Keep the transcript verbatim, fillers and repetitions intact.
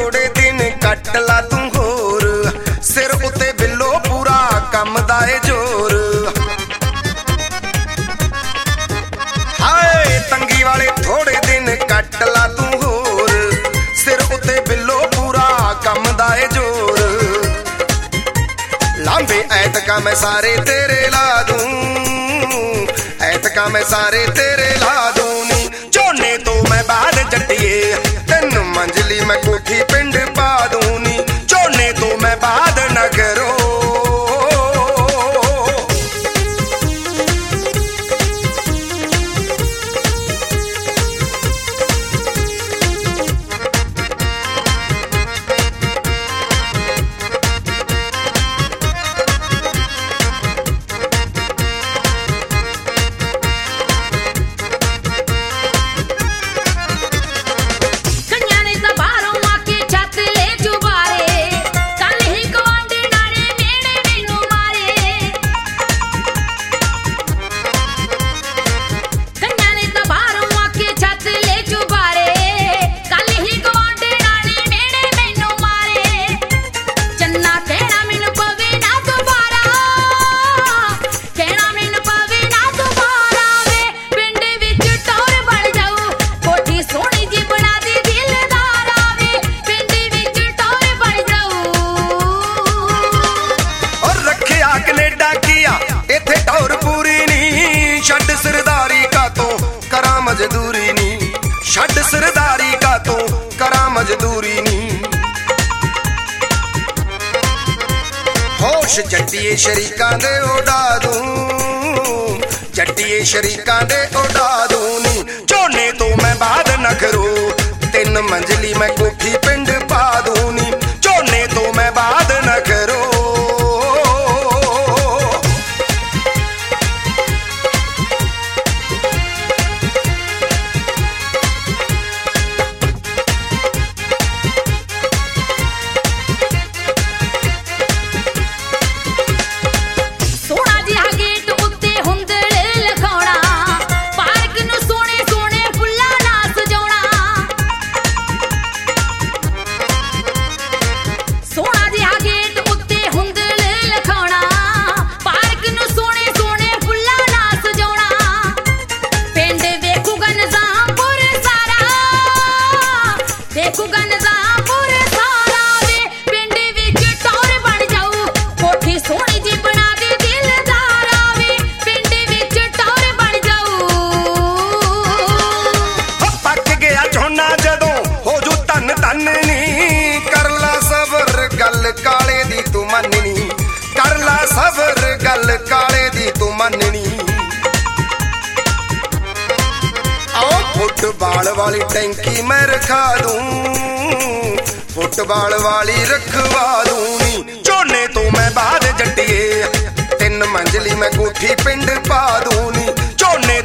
थोड़े दिन कट ला तू होर, सिर उत्ते बिल्लो पूरा कम दा ए जोर। हाय तंगी वाले थोड़े दिन कट ला तू होर, सिर उत्ते बिल्लो पूरा कम दा ए जोर। लांबे ऐतका मैं सारे तेरे ला दूं, ऐतका मैं सारे तेरे ला दूं नी। झोने तो मैं बाद जट्टिए तीन मंजिली मैं कोठी पिंड पा दूं नी। झोने तो मैं बाद न करो। मजदूरी नी छड़ सरदारी का तो करा मजदूरी नी। होश जट्टिए शरीकां दे उड़ा दूं, जट्टिए शरीकां दे उड़ा दूं नी। झोने तो मैं बाद न करो, तीन मंजिली मैं कोठी पिंड पा दूं नी। झोने तो मैं बाद न करो। काले दी तू मननी कर ला सबर, गल काले दी तू मननी। आओ फुटबाल वाली टैंकी मैं रखा दूं, फुटबाल वाली रखवा दूं नी। झोने तो मैं बाद जट्टिए तीन मंजिली मैं कोठी पिंड पा दूं नी। झोने